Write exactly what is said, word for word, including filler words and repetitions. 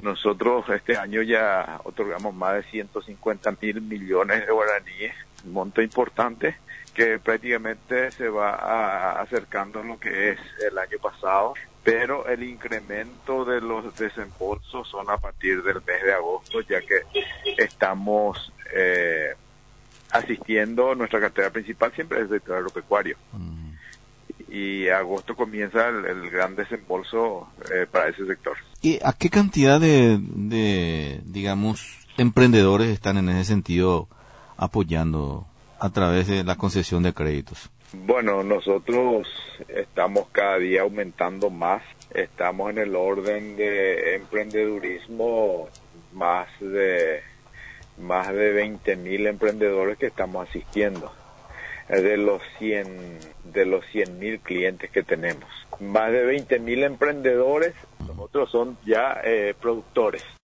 Nosotros este año ya otorgamos más de ciento cincuenta mil millones de guaraníes, un monto importante que prácticamente se va a, acercando a lo que es el año pasado, pero el incremento de los desembolsos son a partir del mes de agosto, ya que estamos eh, asistiendo, nuestra cartera principal siempre es el sector agropecuario. Mm. Y agosto comienza el, el gran desembolso eh, para ese sector. ¿Y a qué cantidad de, de, digamos, emprendedores están en ese sentido apoyando a través de la concesión de créditos? Bueno, nosotros estamos cada día aumentando más. Estamos en el orden de emprendedurismo más de más de veinte mil emprendedores que estamos asistiendo. De los cien de los cien mil clientes que tenemos, más de veinte mil emprendedores, nosotros son ya eh, productores.